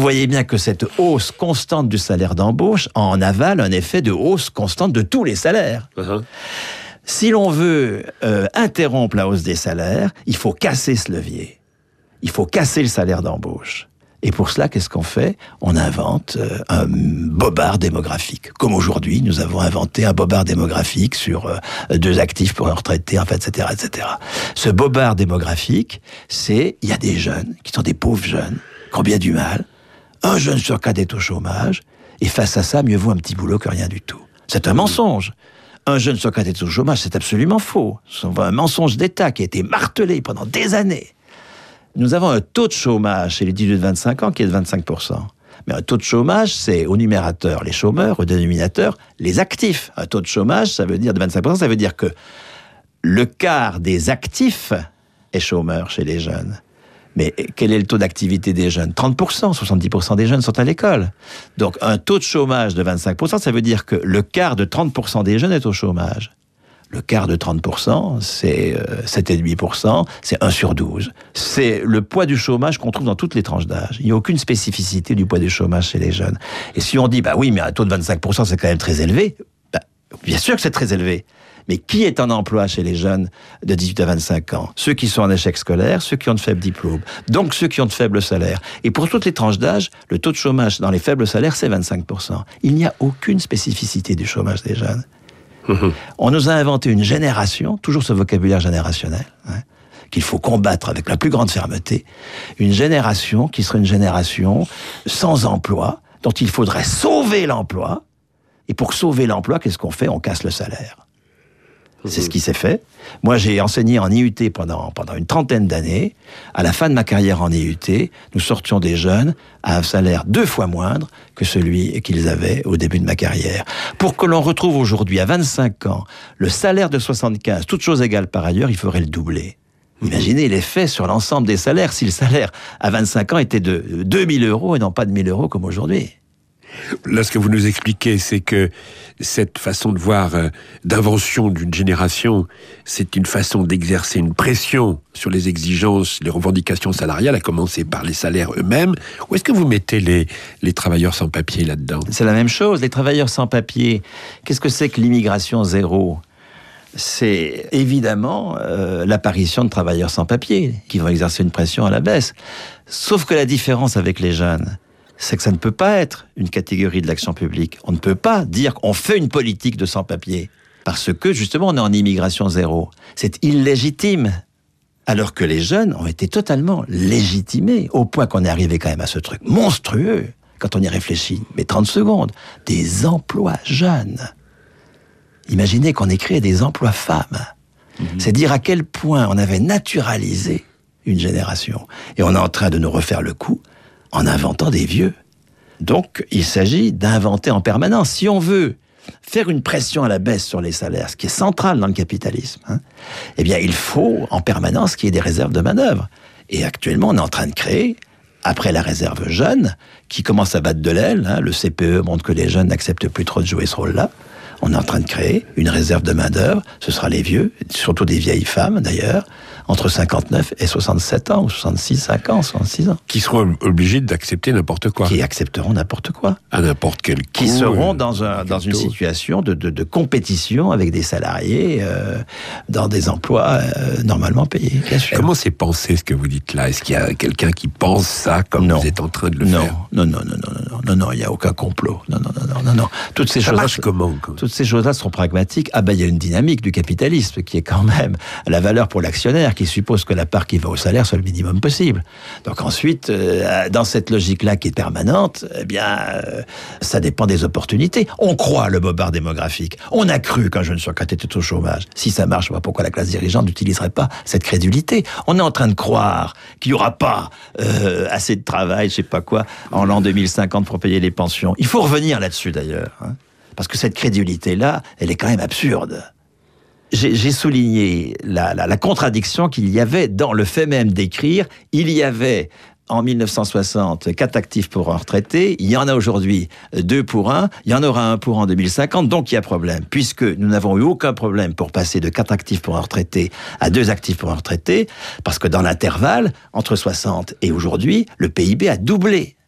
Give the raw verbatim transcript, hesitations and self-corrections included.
voyez bien que cette hausse constante du salaire d'embauche en avale un effet de hausse constante de tous les salaires. Uh-huh. Si l'on veut euh, interrompre la hausse des salaires, il faut casser ce levier. Il faut casser le salaire d'embauche. Et pour cela, qu'est-ce qu'on fait ? On invente euh, un bobard démographique. Comme aujourd'hui, nous avons inventé un bobard démographique sur euh, deux actifs pour un retraité, en fait, et cetera, et cetera. Ce bobard démographique, c'est, il y a des jeunes, qui sont des pauvres jeunes, qui ont bien du mal. Un jeune sur quatre est au chômage, et face à ça, mieux vaut un petit boulot que rien du tout. C'est un mensonge. Un jeune sur quatre est au chômage, c'est absolument faux. C'est un mensonge d'État qui a été martelé pendant des années. Nous avons un taux de chômage chez les dix-huit vingt-cinq ans qui est de vingt-cinq pour cent. Mais un taux de chômage, c'est au numérateur les chômeurs, au dénominateur les actifs. Un taux de chômage, ça veut dire de vingt-cinq pour cent, ça veut dire que le quart des actifs est chômeur chez les jeunes. Mais quel est le taux d'activité des jeunes ? trente pour cent, soixante-dix pour cent des jeunes sont à l'école. Donc un taux de chômage de vingt-cinq pour cent, ça veut dire que le quart de trente pour cent des jeunes est au chômage. Le quart de trente pour cent, c'est euh, sept virgule cinq pour cent, c'est un sur douze. C'est le poids du chômage qu'on trouve dans toutes les tranches d'âge. Il n'y a aucune spécificité du poids du chômage chez les jeunes. Et si on dit, bah oui, mais un taux de vingt-cinq pour cent, c'est quand même très élevé, bah, bien sûr que c'est très élevé. Mais qui est en emploi chez les jeunes de dix-huit à vingt-cinq ans ? Ceux qui sont en échec scolaire, ceux qui ont de faibles diplômes. Donc ceux qui ont de faibles salaires. Et pour toutes les tranches d'âge, le taux de chômage dans les faibles salaires, c'est vingt-cinq pour cent. Il n'y a aucune spécificité du chômage des jeunes. Mmh. On nous a inventé une génération, toujours ce vocabulaire générationnel, hein, qu'il faut combattre avec la plus grande fermeté, une génération qui serait une génération sans emploi, dont il faudrait sauver l'emploi, et pour sauver l'emploi, qu'est-ce qu'on fait ? On casse le salaire. Mmh. C'est ce qui s'est fait. Moi, j'ai enseigné en I U T pendant, pendant une trentaine d'années. À la fin de ma carrière en I U T, nous sortions des jeunes à un salaire deux fois moindre que celui qu'ils avaient au début de ma carrière. Pour que l'on retrouve aujourd'hui, à vingt-cinq ans, le salaire de soixante-quinze, toutes choses égales par ailleurs, il faudrait le doubler. Mmh. Imaginez l'effet sur l'ensemble des salaires si le salaire à vingt-cinq ans était de deux mille euros et non pas de mille euros comme aujourd'hui. Là, ce que vous nous expliquez, c'est que cette façon de voir, euh, d'invention d'une génération, c'est une façon d'exercer une pression sur les exigences, les revendications salariales, à commencer par les salaires eux-mêmes. Où est-ce que vous mettez les, les travailleurs sans papier là-dedans ? C'est la même chose. Les travailleurs sans papier, qu'est-ce que c'est que l'immigration zéro ? C'est évidemment euh, l'apparition de travailleurs sans papier qui vont exercer une pression à la baisse. Sauf que la différence avec les jeunes, c'est que ça ne peut pas être une catégorie de l'action publique. On ne peut pas dire qu'on fait une politique de sans-papiers, parce que, justement, on est en immigration zéro. C'est illégitime. Alors que les jeunes ont été totalement légitimés, au point qu'on est arrivé quand même à ce truc monstrueux, quand on y réfléchit. Mais trente secondes, des emplois jeunes. Imaginez qu'on ait créé des emplois femmes. Mmh. C'est dire à quel point on avait naturalisé une génération. Et on est en train de nous refaire le coup en inventant des vieux. Donc, il s'agit d'inventer en permanence. Si on veut faire une pression à la baisse sur les salaires, ce qui est central dans le capitalisme, hein, eh bien, il faut en permanence qu'il y ait des réserves de manœuvre. Et actuellement, on est en train de créer, après la réserve jeune, qui commence à battre de l'aile, hein, le C P E montre que les jeunes n'acceptent plus trop de jouer ce rôle-là, on est en train de créer une réserve de main-d'œuvre, ce sera les vieux, surtout des vieilles femmes d'ailleurs, entre cinquante-neuf et soixante-sept ans, ou soixante-six, cinq ans, soixante-six ans. Qui seront obligés d'accepter n'importe quoi. Qui accepteront n'importe quoi. À n'importe quel coût. Qui seront dans, un, dans une situation de, de, de compétition avec des salariés euh, dans des emplois euh, normalement payés, bien sûr. Comment c'est pensé ce que vous dites là ? Est-ce qu'il y a quelqu'un qui pense ça comme non. vous êtes en train de le non. faire ? Non, non, non, non, non, non, non, non, il n'y a aucun complot. Non, non, non, non, non, non. Toutes ces ça choses-là, marche comment, quoi. Toutes ces choses-là sont pragmatiques. Ah ben, il y a une dynamique du capitalisme qui est quand même la valeur pour l'actionnaire, qui suppose que la part qui va au salaire soit le minimum possible. Donc ensuite, euh, dans cette logique-là qui est permanente, eh bien, euh, ça dépend des opportunités. On croit le bobard démographique. On a cru qu'un jeune sur quatre était au chômage. Si ça marche, je vois pourquoi la classe dirigeante n'utiliserait pas cette crédulité. On est en train de croire qu'il n'y aura pas euh, assez de travail, je sais pas quoi, en l'an deux mille cinquante pour payer les pensions. Il faut revenir là-dessus d'ailleurs, hein, parce que cette crédulité-là, elle est quand même absurde. J'ai, j'ai souligné la, la, la contradiction qu'il y avait dans le fait même d'écrire. Il y avait en mille neuf cent soixante quatre actifs pour un retraité. Il y en a aujourd'hui deux pour un. Il y en aura un pour en deux mille cinquante. Donc il y a problème, puisque nous n'avons eu aucun problème pour passer de quatre actifs pour un retraité à deux actifs pour un retraité, parce que dans l'intervalle entre soixante et aujourd'hui, le P I B a doublé.